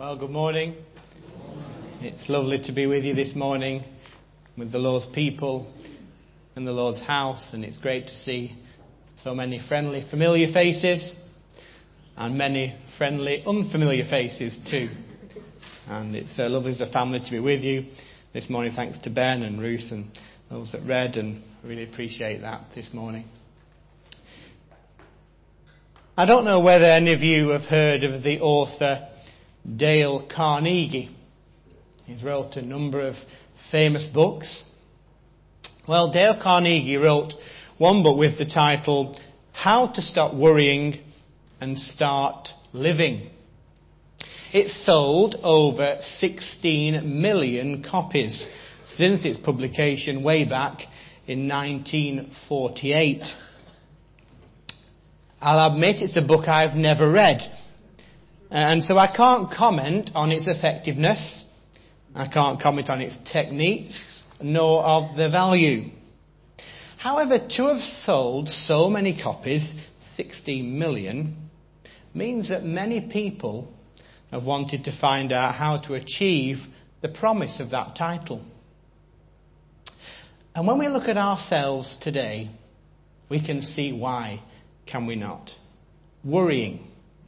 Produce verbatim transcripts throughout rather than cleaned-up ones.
Well, good morning. It's lovely to be with you this morning with the Lord's people in the Lord's house, and it's great to see so many friendly, familiar faces and many friendly, unfamiliar faces too. And it's uh, lovely as a family to be with you this morning. Thanks to Ben and Ruth and those that read, and I really appreciate that this morning. I don't know whether any of you have heard of the author Dale Carnegie. He's wrote a number of famous books. Well, Dale Carnegie wrote one book with the title How to Stop Worrying and Start Living. It sold over sixteen million copies since its publication way back in nineteen forty-eight. I'll admit it's a book I've never read, and so I can't comment on its effectiveness. I can't comment on its techniques, nor of the value. However, to have sold so many copies, sixteen million, means that many people have wanted to find out how to achieve the promise of that title. And when we look at ourselves today, we can see why, can we not? Worrying.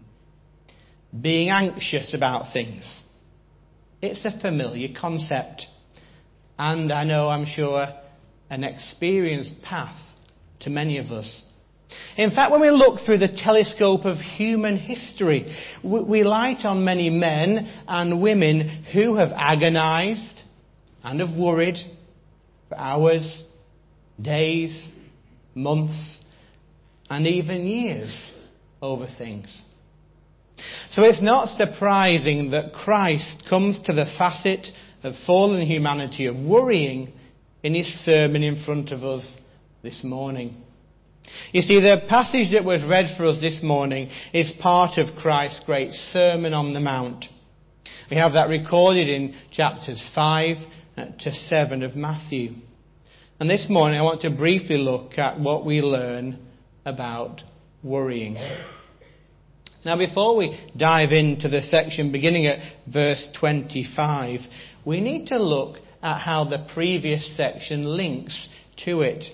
Being anxious about things. It's a familiar concept. And I know, I'm sure, an experienced path to many of us. In fact, when we look through the telescope of human history, we light on many men and women who have agonized and have worried for hours, days, months, and even years over things. So it's not surprising that Christ comes to the facet of fallen humanity of worrying in his sermon in front of us this morning. You see, the passage that was read for us this morning is part of Christ's great Sermon on the Mount. We have that recorded in chapters five to seven of Matthew. And this morning I want to briefly look at what we learn about worrying. Now, before we dive into the section beginning at verse twenty-five, we need to look at how the previous section links to it.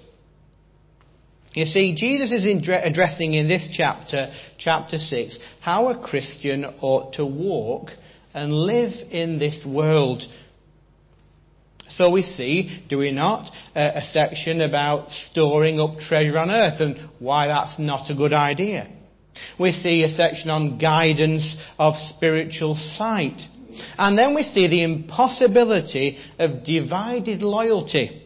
You see, Jesus is addressing in this chapter, chapter six, how a Christian ought to walk and live in this world. So we see, do we not, a section about storing up treasure on earth and why that's not a good idea. We see a section on guidance of spiritual sight. And then we see the impossibility of divided loyalty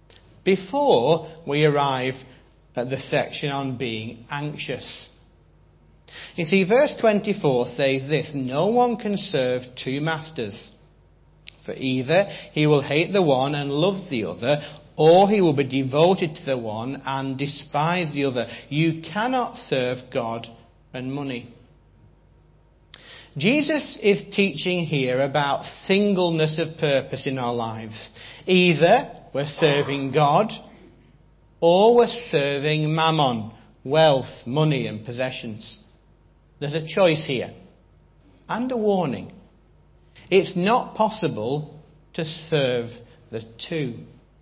before we arrive at the section on being anxious. You see, verse twenty-four says this: no one can serve two masters. For either he will hate the one and love the other, or he will be devoted to the one and despise the other. You cannot serve God and money. Jesus is teaching here about singleness of purpose in our lives. Either we're serving God, or we're serving mammon, wealth, money and possessions. There's a choice here. And a warning. It's not possible to serve the two.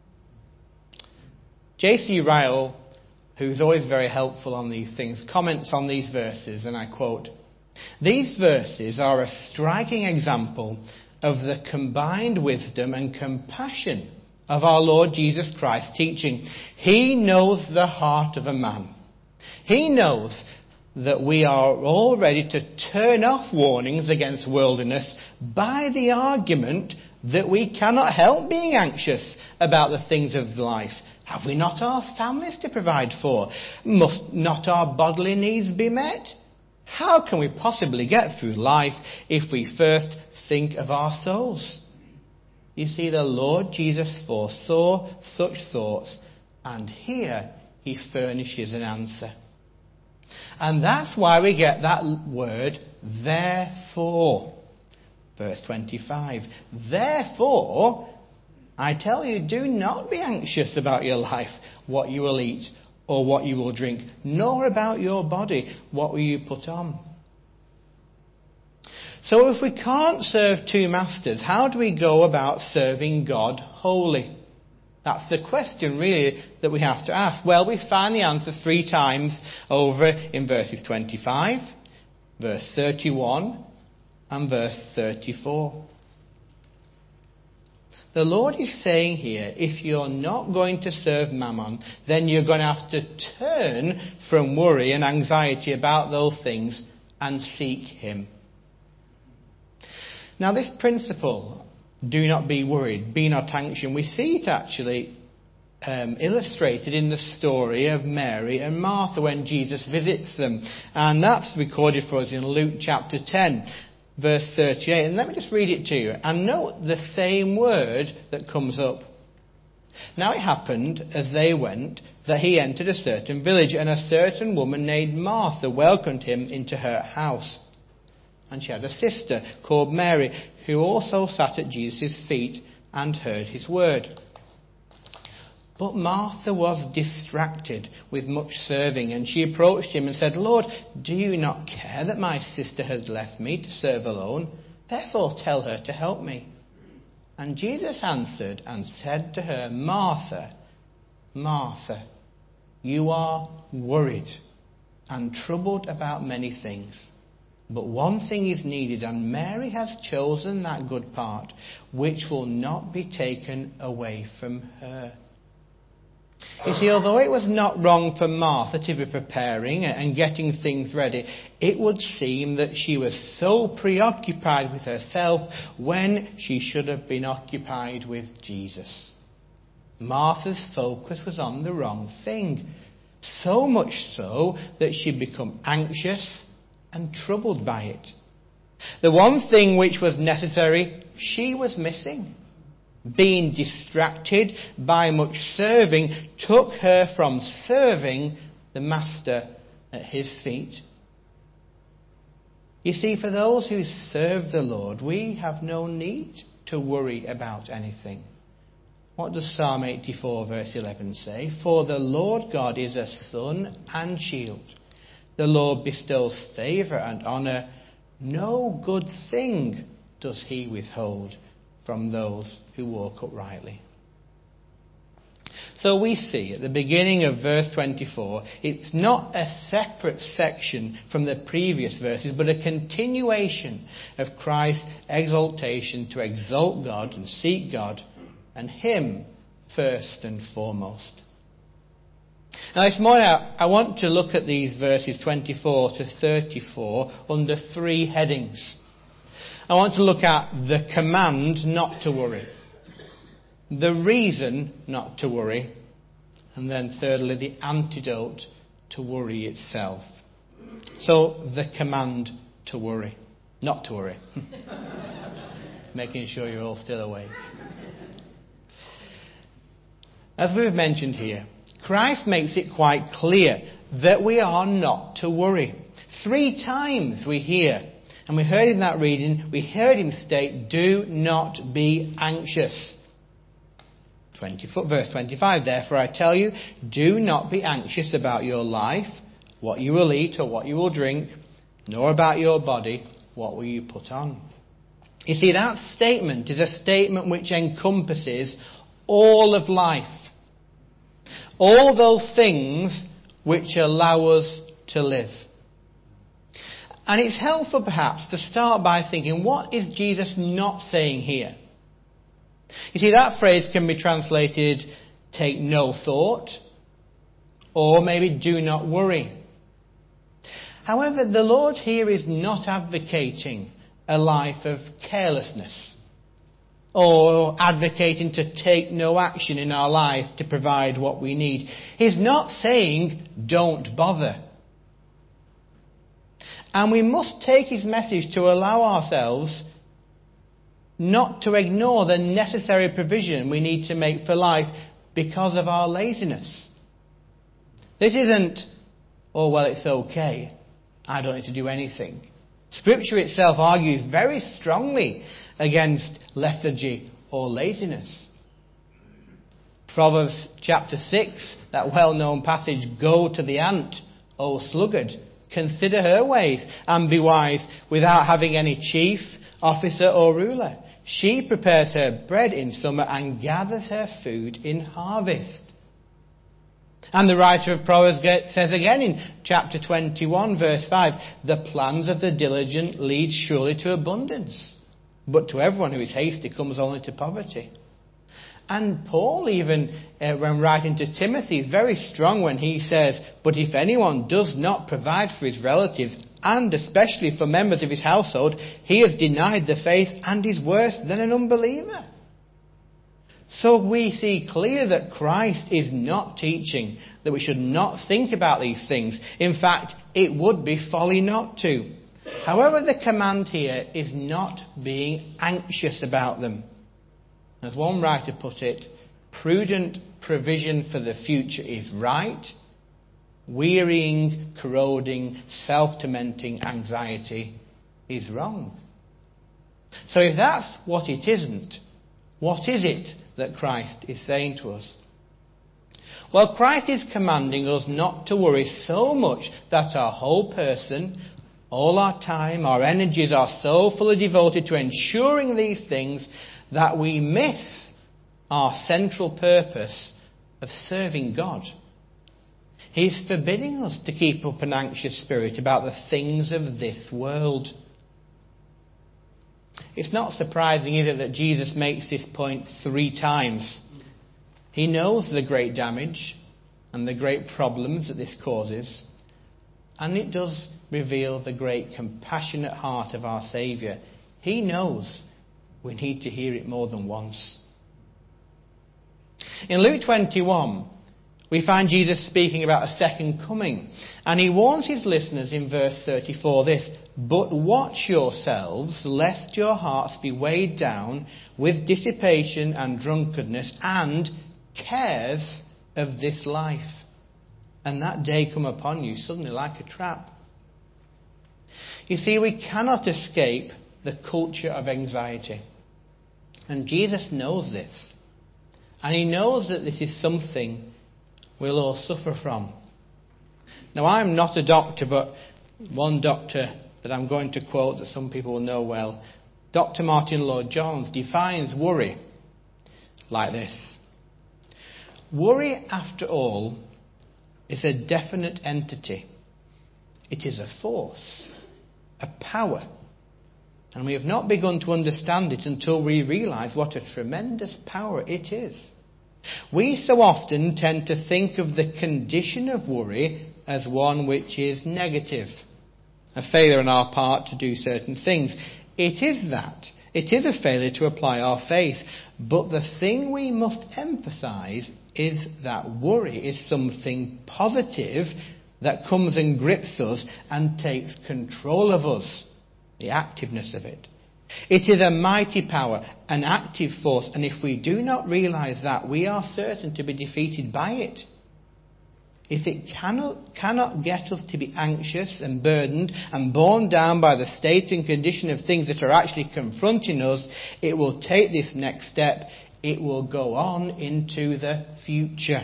J C Ryle, who's always very helpful on these things, comments on these verses, and I quote, "These verses are a striking example of the combined wisdom and compassion of our Lord Jesus Christ teaching. He knows the heart of a man. He knows that we are all ready to turn off warnings against worldliness by the argument that we cannot help being anxious about the things of life. Have we not our families to provide for? Must not our bodily needs be met? How can we possibly get through life if we first think of our souls?" You see, the Lord Jesus foresaw such thoughts, and here he furnishes an answer. And that's why we get that word, therefore. Verse twenty-five. Therefore, I tell you, do not be anxious about your life, what you will eat or what you will drink, nor about your body, what will you put on. So if we can't serve two masters, how do we go about serving God wholly? That's the question, really, that we have to ask. Well, we find the answer three times over in verses twenty-five, verse thirty-one, and verse thirty-four. The Lord is saying here, if you're not going to serve Mammon, then you're going to have to turn from worry and anxiety about those things and seek Him. Now this principle, do not be worried, be not anxious, we see it actually um, illustrated in the story of Mary and Martha when Jesus visits them. And that's recorded for us in Luke chapter ten. Verse thirty-eight, and let me just read it to you. And note the same word that comes up. Now it happened, as they went, that he entered a certain village, and a certain woman named Martha welcomed him into her house. And she had a sister called Mary, who also sat at Jesus' feet and heard his word. But Martha was distracted with much serving, and she approached him and said, Lord, do you not care that my sister has left me to serve alone? Therefore tell her to help me. And Jesus answered and said to her, Martha, Martha, you are worried and troubled about many things. But one thing is needed, and Mary has chosen that good part, which will not be taken away from her. You see, although it was not wrong for Martha to be preparing and getting things ready, it would seem that she was so preoccupied with herself when she should have been occupied with Jesus. Martha's focus was on the wrong thing, so much so that she'd become anxious and troubled by it. The one thing which was necessary, she was missing. Being distracted by much serving took her from serving the Master at his feet. You see, for those who serve the Lord, we have no need to worry about anything. What does Psalm eighty-four verse eleven say? For the Lord God is a sun and shield. The Lord bestows favour and honour. No good thing does he withhold from those who walk uprightly. So we see at the beginning of verse twenty-four, it's not a separate section from the previous verses, but a continuation of Christ's exaltation to exalt God and seek God and Him first and foremost. Now this morning I want to look at these verses twenty-four to thirty-four under three headings. I want to look at the command not to worry, the reason not to worry, and then thirdly the antidote to worry itself. So the command to worry, not to worry. Making sure you're all still awake. As we've mentioned here, Christ makes it quite clear that we are not to worry. Three times we hear, and we heard in that reading, we heard him state, do not be anxious. twenty, verse twenty-five, therefore I tell you, do not be anxious about your life, what you will eat or what you will drink, nor about your body, what will you put on. You see, that statement is a statement which encompasses all of life. All those things which allow us to live. And it's helpful perhaps to start by thinking, what is Jesus not saying here? You see, that phrase can be translated, take no thought, or maybe do not worry. However, the Lord here is not advocating a life of carelessness, or advocating to take no action in our life to provide what we need. He's not saying, don't bother. And we must take his message to allow ourselves not to ignore the necessary provision we need to make for life because of our laziness. This isn't, oh well, it's okay, I don't need to do anything. Scripture itself argues very strongly against lethargy or laziness. Proverbs chapter six, that well-known passage, go to the ant, O sluggard, consider her ways and be wise without having any chief, officer or ruler. She prepares her bread in summer and gathers her food in harvest. And the writer of Proverbs says again in chapter twenty-one, verse five, the plans of the diligent lead surely to abundance, but to everyone who is hasty comes only to poverty. And Paul, even uh, when writing to Timothy, is very strong when he says, but if anyone does not provide for his relatives, and especially for members of his household, he has denied the faith and is worse than an unbeliever. So we see clear that Christ is not teaching that we should not think about these things. In fact, it would be folly not to. However, the command here is not being anxious about them. As one writer put it, prudent provision for the future is right. Wearying, corroding, self-tormenting anxiety is wrong. So if that's what it isn't, what is it that Christ is saying to us? Well, Christ is commanding us not to worry so much that our whole person, all our time, our energies are so fully devoted to ensuring these things that we miss our central purpose of serving God. He's forbidding us to keep up an anxious spirit about the things of this world. It's not surprising either that Jesus makes this point three times. He knows the great damage and the great problems that this causes, and it does reveal the great compassionate heart of our Saviour. He knows we need to hear it more than once. In Luke twenty-one, we find Jesus speaking about a second coming, and he warns his listeners in verse thirty-four this, but watch yourselves, lest your hearts be weighed down with dissipation and drunkenness and cares of this life, and that day come upon you suddenly like a trap. You see, we cannot escape the culture of anxiety. And Jesus knows this. And he knows that this is something we'll all suffer from. Now, I'm not a doctor, but one doctor that I'm going to quote that some people will know well, Doctor Martin Lloyd-Jones, defines worry like this. Worry, after all, is a definite entity. It is a force, a power. And we have not begun to understand it until we realise what a tremendous power it is. We so often tend to think of the condition of worry as one which is negative, a failure on our part to do certain things. It is that. It is a failure to apply our faith. But the thing we must emphasise is that worry is something positive that comes and grips us and takes control of us. The activeness of it. It is a mighty power, an active force, and if we do not realise that, we are certain to be defeated by it. If it cannot, cannot get us to be anxious and burdened and borne down by the state and condition of things that are actually confronting us, it will take this next step. It will go on into the future.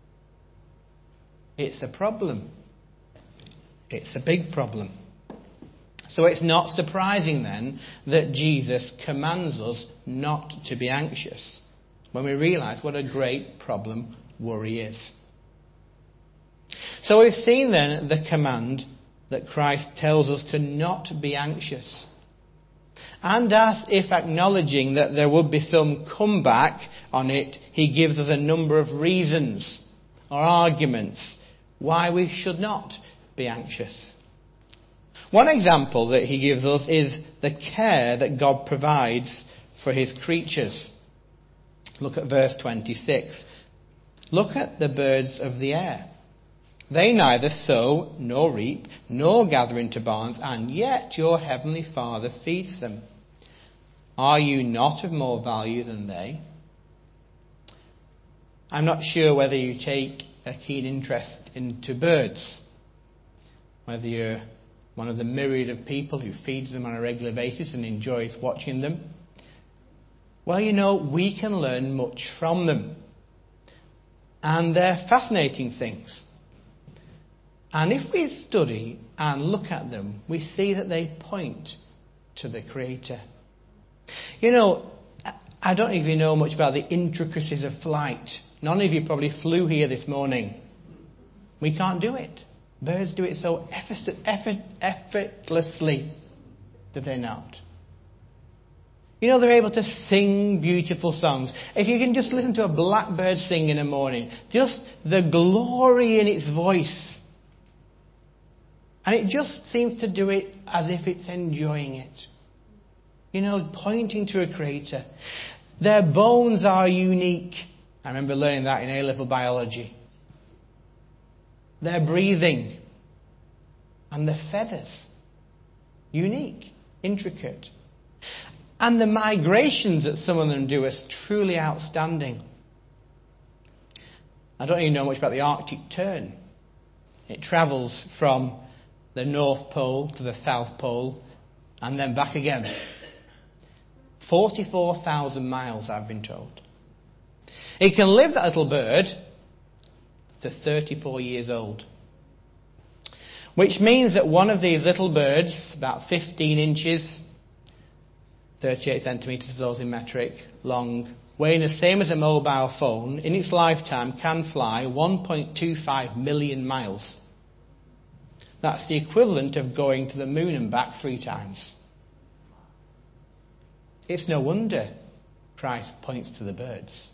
It's a problem. It's a big problem. So it's not surprising then that Jesus commands us not to be anxious when we realise what a great problem worry is. So we've seen then the command that Christ tells us to not be anxious. And as if acknowledging that there would be some comeback on it, he gives us a number of reasons or arguments why we should not be anxious. One example that he gives us is the care that God provides for his creatures. Look at verse twenty-six. Look at the birds of the air. They neither sow nor reap nor gather into barns, and yet your heavenly Father feeds them. Are you not of more value than they? I'm not sure whether you take a keen interest into birds, whether you're one of the myriad of people who feeds them on a regular basis and enjoys watching them. Well, you know, we can learn much from them. And they're fascinating things. And if we study and look at them, we see that they point to the Creator. You know, I don't even know much about the intricacies of flight. None of you probably flew here this morning. We can't do it. Birds do it so effort, effort, effortlessly, do they not? You know, they're able to sing beautiful songs. If you can just listen to a blackbird sing in the morning, just the glory in its voice. And it just seems to do it as if it's enjoying it. You know, pointing to a Creator. Their bones are unique. I remember learning that in A-level biology. Their breathing. And their feathers. Unique. Intricate. And the migrations that some of them do are truly outstanding. I don't even know much about the Arctic tern. It travels from the North Pole to the South Pole and then back again. forty-four thousand miles, I've been told. It can live, that little bird, to thirty-four years old. Which means that one of these little birds, about fifteen inches, thirty-eight centimetres for those in metric, long, weighing the same as a mobile phone, in its lifetime can fly one point two five million miles. That's the equivalent of going to the moon and back three times. It's no wonder Christ points to the birds.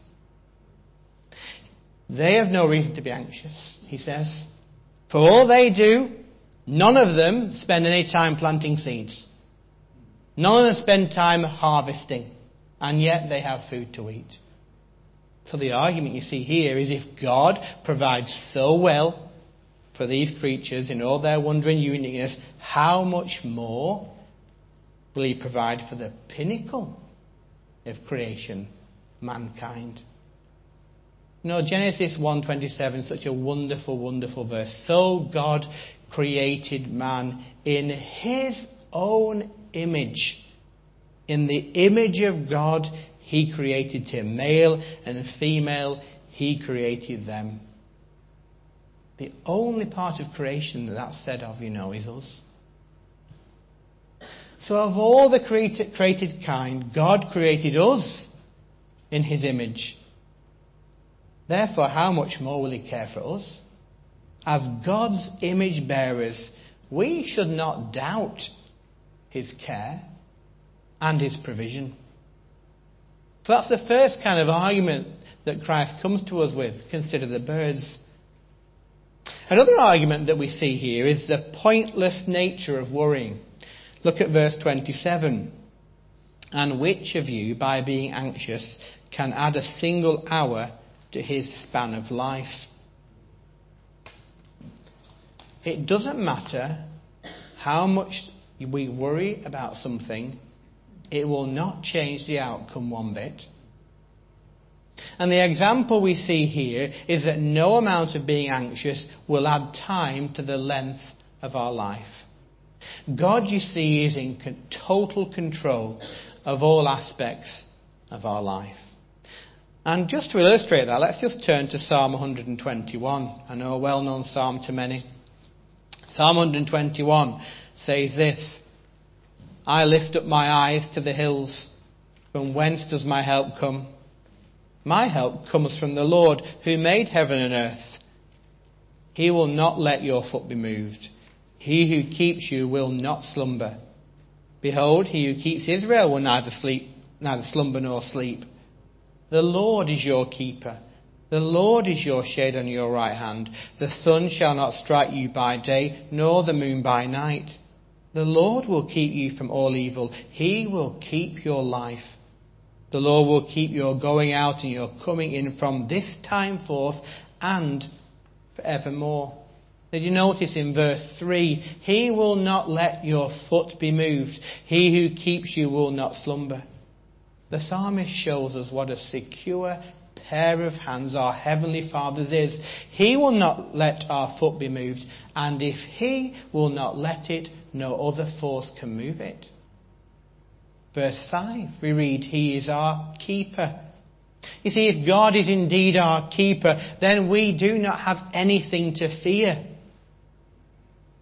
They have no reason to be anxious, he says. For all they do, none of them spend any time planting seeds. None of them spend time harvesting. And yet they have food to eat. So the argument you see here is if God provides so well for these creatures in all their wonder and uniqueness, how much more will he provide for the pinnacle of creation, mankind? You know, Genesis one twenty-seven is such a wonderful, wonderful verse. So God created man in his own image. In the image of God, he created him. Male and female, he created them. The only part of creation that that's said of, you know, is us. So of all the created, created kind, God created us in his image. Therefore, how much more will he care for us? As God's image bearers, we should not doubt his care and his provision. So that's the first kind of argument that Christ comes to us with. Consider the birds. Another argument that we see here is the pointless nature of worrying. Look at verse twenty-seven. And which of you, by being anxious, can add a single hour to his span of life? It doesn't matter how much we worry about something, it will not change the outcome one bit. And the example we see here is that no amount of being anxious will add time to the length of our life. God, you see, is in total control of all aspects of our life. And just to illustrate that, let's just turn to Psalm one twenty-one. I know a well-known psalm to many. Psalm one twenty-one says this: I lift up my eyes to the hills. From whence does my help come? My help comes from the Lord, who made heaven and earth. He will not let your foot be moved. He who keeps you will not slumber. Behold, he who keeps Israel will neither sleep, neither slumber nor sleep. The Lord is your keeper. The Lord is your shade on your right hand. The sun shall not strike you by day, nor the moon by night. The Lord will keep you from all evil. He will keep your life. The Lord will keep your going out and your coming in from this time forth and forevermore. Did you notice in verse three, he will not let your foot be moved. He who keeps you will not slumber. The psalmist shows us what a secure pair of hands our Heavenly Father's is. He will not let our foot be moved, and if he will not let it, no other force can move it. Verse five, we read, he is our keeper. You see, if God is indeed our keeper, then we do not have anything to fear.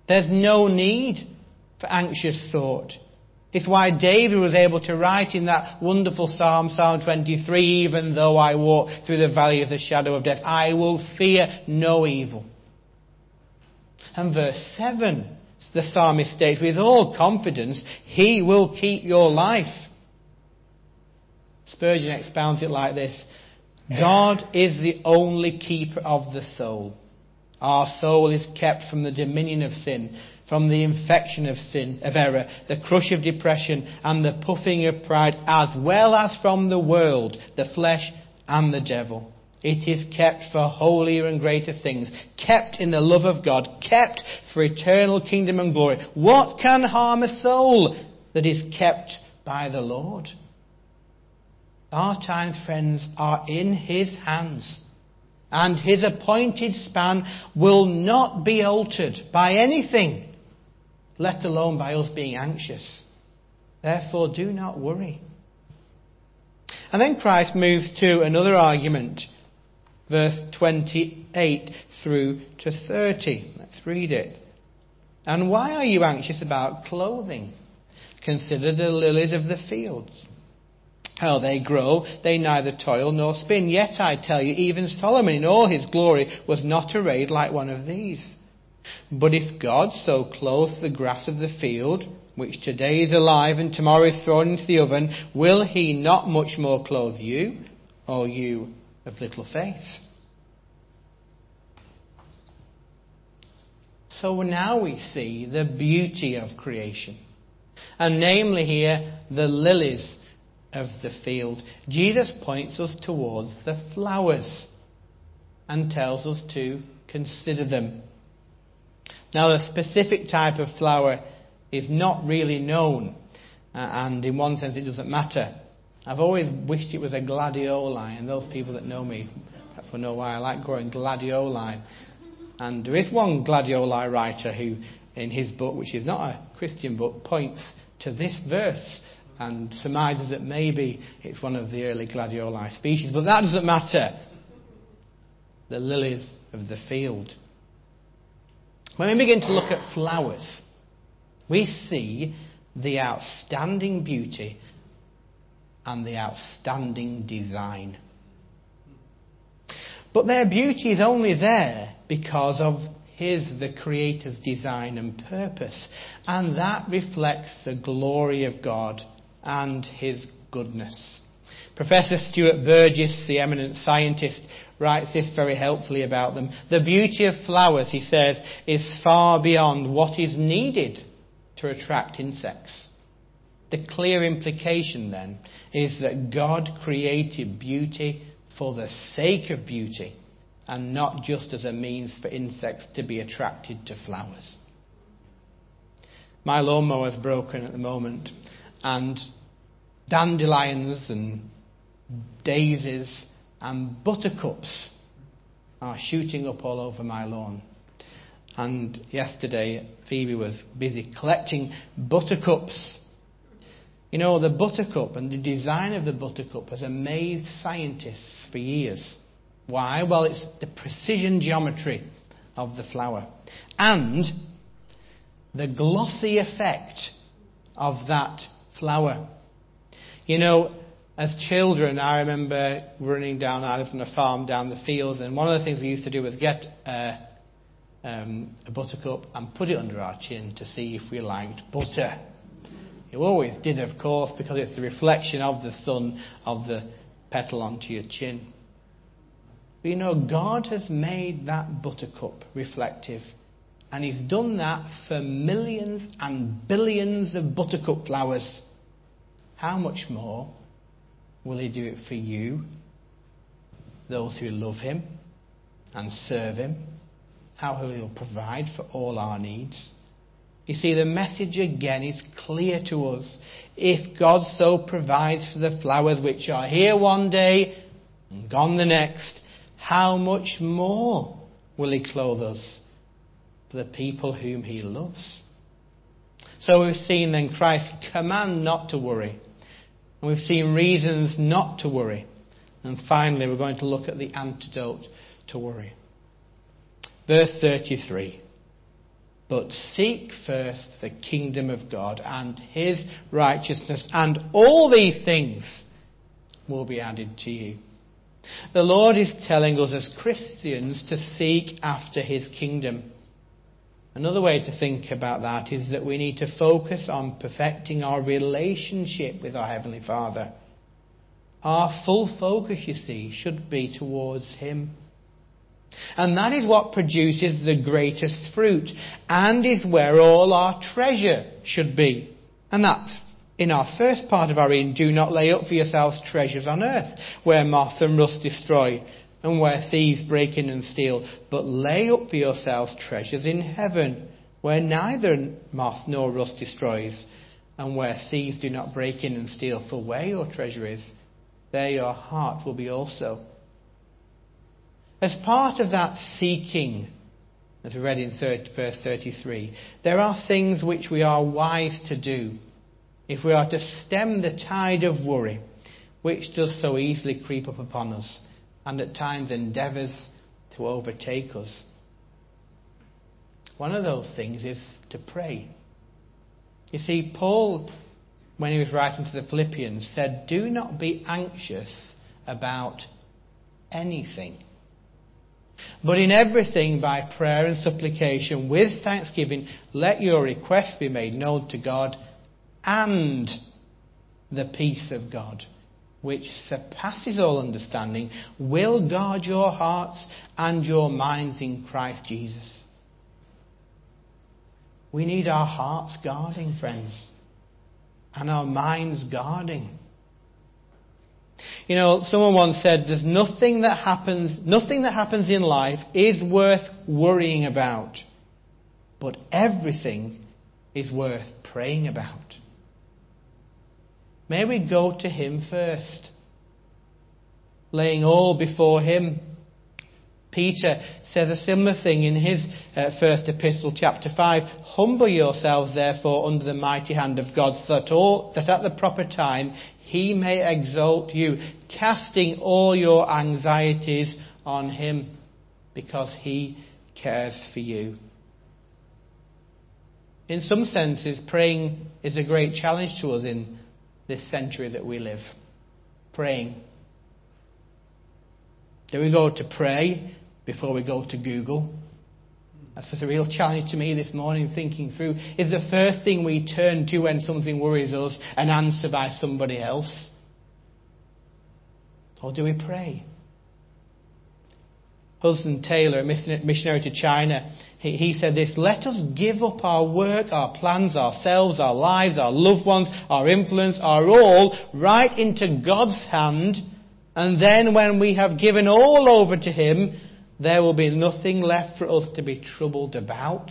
There's no need for anxious thought. It's why David was able to write in that wonderful Psalm, Psalm twenty-three, even though I walk through the valley of the shadow of death, I will fear no evil. And verse seven, the psalmist states, with all confidence, he will keep your life. Spurgeon expounds it like this: God is the only keeper of the soul. Our soul is kept from the dominion of sin, from the infection of sin, of error, the crush of depression, and the puffing of pride, as well as from the world, the flesh, and the devil. It is kept for holier and greater things, kept in the love of God, kept for eternal kingdom and glory. What can harm a soul that is kept by the Lord? Our times, friends, are in His hands, and His appointed span will not be altered by anything, let alone by us being anxious. Therefore, do not worry. And then Christ moves to another argument, verse twenty-eight through to thirty. Let's read it. And why are you anxious about clothing? Consider the lilies of the fields, how they grow, they neither toil nor spin. Yet I tell you, even Solomon in all his glory was not arrayed like one of these. But if God so clothes the grass of the field, which today is alive and tomorrow is thrown into the oven, will He not much more clothe you, O you of little faith? So now we see the beauty of creation, and namely here the lilies of the field. Jesus points us towards the flowers and tells us to consider them. Now, the specific type of flower is not really known, uh, and in one sense it doesn't matter. I've always wished it was a gladioli, and those people that know me perhaps will know why I like growing gladioli. And there is one gladioli writer who, in his book, which is not a Christian book, points to this verse and surmises that maybe it's one of the early gladioli species. But that doesn't matter. The lilies of the field. When we begin to look at flowers, we see the outstanding beauty and the outstanding design. But their beauty is only there because of His, the Creator's design and purpose. And that reflects the glory of God and His goodness. Professor Stuart Burgess, the eminent scientist, writes this very helpfully about them. The beauty of flowers, he says, is far beyond what is needed to attract insects. The clear implication then is that God created beauty for the sake of beauty and not just as a means for insects to be attracted to flowers. My lawnmower is broken at the moment, and dandelions and daisies and buttercups are shooting up all over my lawn. And yesterday Phoebe was busy collecting buttercups. You know, the buttercup and the design of the buttercup has amazed scientists for years. Why? Well, it's the precision geometry of the flower and the glossy effect of that flower. You know, as children, I remember running down, I lived on a farm down the fields, and one of the things we used to do was get uh, um, a buttercup and put it under our chin to see if we liked butter. You always did, of course, because it's the reflection of the sun of the petal onto your chin. But you know, God has made that buttercup reflective, and He's done that for millions and billions of buttercup flowers. How much more will He do it for you, those who love Him and serve Him? How He'll provide for all our needs. You see, the message again is clear to us. If God so provides for the flowers which are here one day and gone the next, how much more will He clothe us for the people whom He loves? So we've seen then Christ's command not to worry. And we've seen reasons not to worry. And finally, we're going to look at the antidote to worry. Verse thirty-three. But seek first the kingdom of God and his righteousness, and all these things will be added to you. The Lord is telling us as Christians to seek after his kingdom. Another way to think about that is that we need to focus on perfecting our relationship with our Heavenly Father. Our full focus, you see, should be towards him. And that is what produces the greatest fruit, and is where all our treasure should be. And that's in our first part of our reading. Do not lay up for yourselves treasures on earth, where moth and rust destroy, and where thieves break in and steal. But lay up for yourselves treasures in heaven, where neither moth nor rust destroys, and where thieves do not break in and steal. For where your treasure is, there your heart will be also. As part of that seeking, as we read in verse thirty-three, there are things which we are wise to do if we are to stem the tide of worry, which does so easily creep up upon us and at times endeavours to overtake us. One of those things is to pray. You see, Paul, when he was writing to the Philippians, said, do not be anxious about anything, but in everything by prayer and supplication with thanksgiving let your requests be made known to God, and the peace of God, which surpasses all understanding, will guard your hearts and your minds in Christ Jesus. We need our hearts guarding, friends, and our minds guarding. You know, someone once said, there's nothing that happens, nothing that happens in life is worth worrying about, but everything is worth praying about. May we go to him first, laying all before him. Peter says a similar thing in his uh, first epistle, chapter five. Humble yourselves, therefore, under the mighty hand of God, so that, all, that at the proper time he may exalt you, casting all your anxieties on him, because he cares for you. In some senses, praying is a great challenge to us in this century that we live. Praying. Do we go to pray before we go to Google? That's was a real challenge to me this morning, thinking through, is the first thing we turn to when something worries us an answer by somebody else? Or do we pray? Hudson Taylor, a missionary to China, he, he said this, let us give up our work, our plans, ourselves, our lives, our loved ones, our influence, our all, right into God's hand, and then when we have given all over to him, there will be nothing left for us to be troubled about.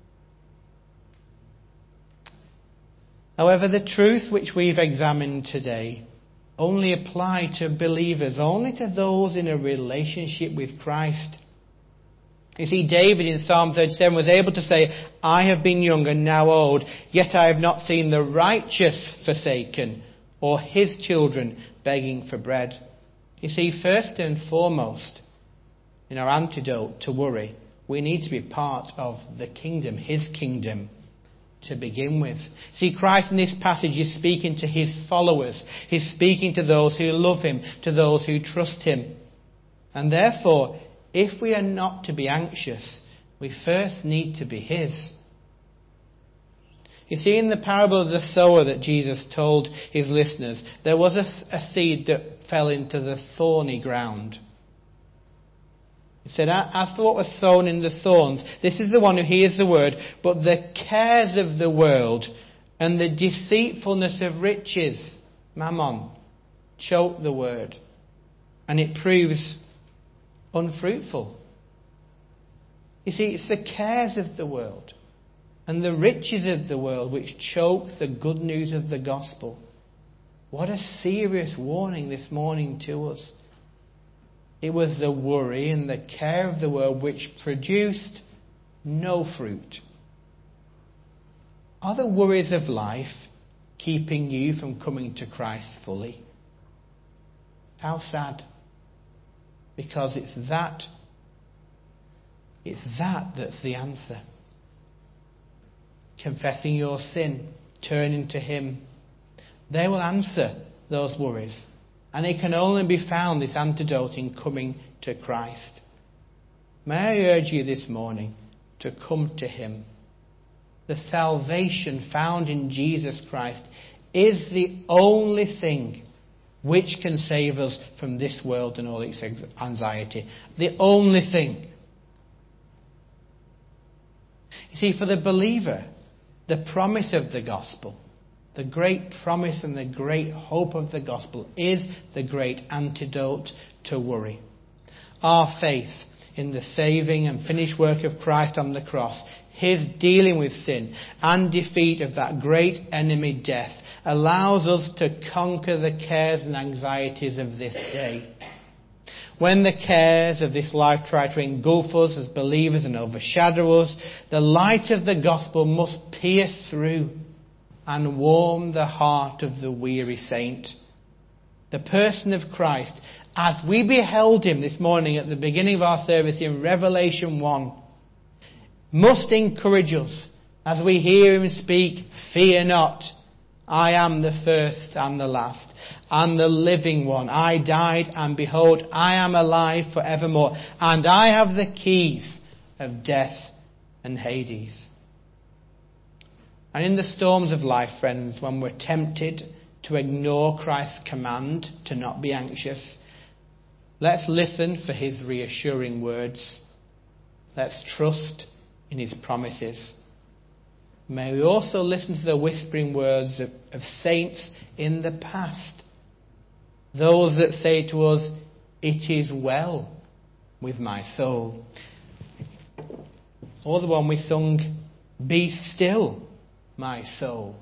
However, the truth which we've examined today only apply to believers, only to those in a relationship with Christ. You see, David in Psalm thirty-seven was able to say, I have been young and now old, yet I have not seen the righteous forsaken, or his children begging for bread. You see, first and foremost, in our antidote to worry, we need to be part of the kingdom, his kingdom, to begin with. See, Christ in this passage is speaking to his followers. He's speaking to those who love him, to those who trust him. And therefore, if we are not to be anxious, we first need to be his. You see, in the parable of the sower that Jesus told his listeners, there was a, a seed that fell into the thorny ground. He said, as for what was sown in the thorns, this is the one who hears the word, but the cares of the world and the deceitfulness of riches, mammon, choke the word, and it proves unfruitful. You see, it's the cares of the world and the riches of the world which choke the good news of the gospel. What a serious warning this morning to us. It was the worry and the care of the world which produced no fruit. Are the worries of life keeping you from coming to Christ fully? How sad. Because it's that, it's that that's the answer. confessing your sin, turning to him. They will answer those worries. And it can only be found, this antidote, in coming to Christ. May I urge you this morning to come to him. The salvation found in Jesus Christ is the only thing which can save us from this world and all its anxiety. The only thing. You see, for the believer, the promise of the gospel, the great promise and the great hope of the gospel is the great antidote to worry. Our faith in the saving and finished work of Christ on the cross, his dealing with sin and defeat of that great enemy death, allows us to conquer the cares and anxieties of this day. When the cares of this life try to engulf us as believers and overshadow us, the light of the gospel must pierce through and warm the heart of the weary saint. The person of Christ, as we beheld him this morning at the beginning of our service in Revelation one, must encourage us as we hear him speak, "Fear not, I am the first and the last, and the living one. I died, and behold, I am alive forevermore, and I have the keys of death and Hades." And in the storms of life, friends, when we're tempted to ignore Christ's command to not be anxious, let's listen for his reassuring words. Let's trust in his promises. May we also listen to the whispering words of, of saints in the past. Those that say to us, "It is well with my soul." Or the one we sung, "Be still, my soul."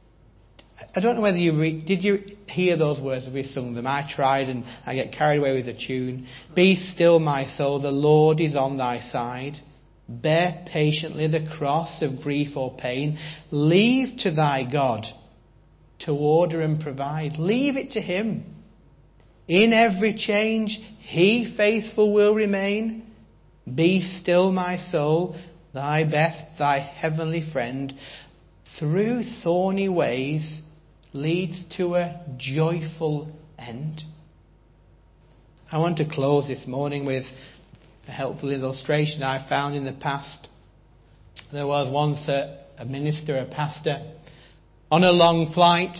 I don't know whether you re- did you hear those words as we sung them. I tried and I get carried away with the tune. "Be still, my soul, the Lord is on thy side. Bear patiently the cross of grief or pain. Leave to thy God to order and provide." Leave it to him. In every change, he faithful will remain. Be still, my soul, thy best, thy heavenly friend, through thorny ways leads to a joyful end. I want to close this morning with a helpful illustration I found in the past. There was once a, a minister, a pastor, on a long flight.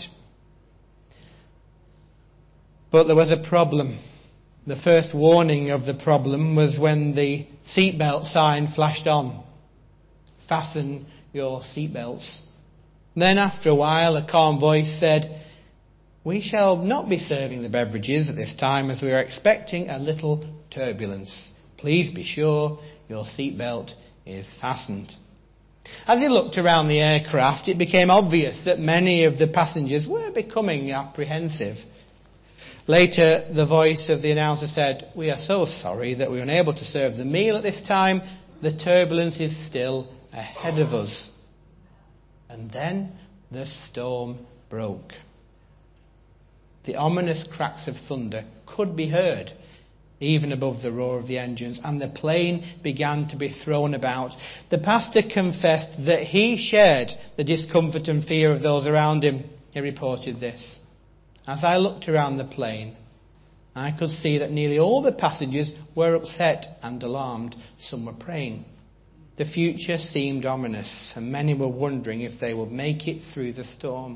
But there was a problem. The first warning of the problem was when the seatbelt sign flashed on. Fasten your seatbelts. Then after a while a calm voice said, "We shall not be serving the beverages at this time as we are expecting a little turbulence. Please be sure your seatbelt is fastened." As he looked around the aircraft, it became obvious that many of the passengers were becoming apprehensive. Later, the voice of the announcer said, "We are so sorry that we were unable to serve the meal at this time. The turbulence is still ahead of us." And then the storm broke. The ominous cracks of thunder could be heard even above the roar of the engines, and the plane began to be thrown about. The pastor confessed that he shared the discomfort and fear of those around him. He reported this: "As I looked around the plane, I could see that nearly all the passengers were upset and alarmed. Some were praying. The future seemed ominous, and many were wondering if they would make it through the storm.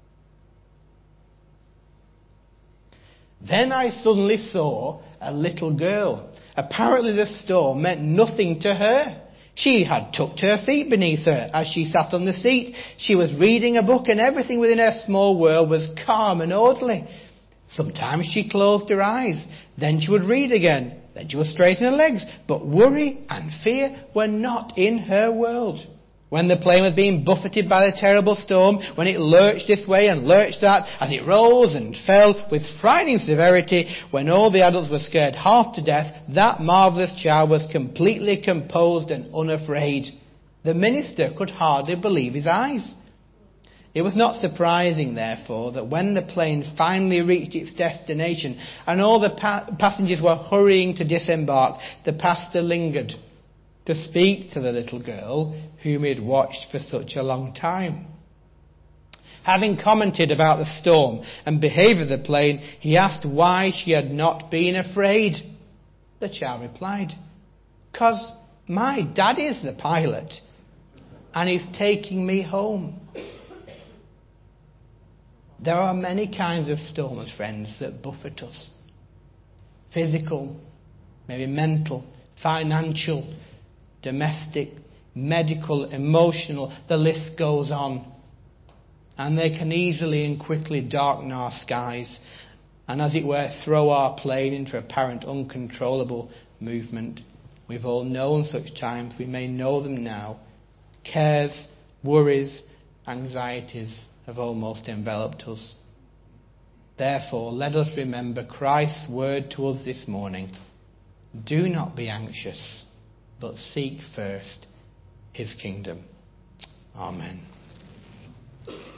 Then I suddenly saw a little girl. Apparently the storm meant nothing to her. She had tucked her feet beneath her as she sat on the seat. She was reading a book, and everything within her small world was calm and orderly. Sometimes she closed her eyes. Then she would read again. Then she would straighten her legs. But worry and fear were not in her world. When the plane was being buffeted by the terrible storm, when it lurched this way and lurched that, as it rose and fell with frightening severity, when all the adults were scared half to death, that marvellous child was completely composed and unafraid. The minister could hardly believe his eyes. It was not surprising, therefore, that when the plane finally reached its destination and all the pa- passengers were hurrying to disembark, the pastor lingered to speak to the little girl whom he had watched for such a long time. Having commented about the storm and behaviour of the plane, he asked why she had not been afraid. The child replied, "'Cause my daddy's the pilot and he's taking me home." There are many kinds of storms, friends, that buffet us. Physical, maybe mental, financial, domestic, medical, emotional, the list goes on. And they can easily and quickly darken our skies and, as it were, throw our plane into apparent uncontrollable movement. We've all known such times. We may know them now. Cares, worries, anxieties have almost enveloped us. Therefore, let us remember Christ's word to us this morning. Do not be anxious, but seek first his kingdom. Amen.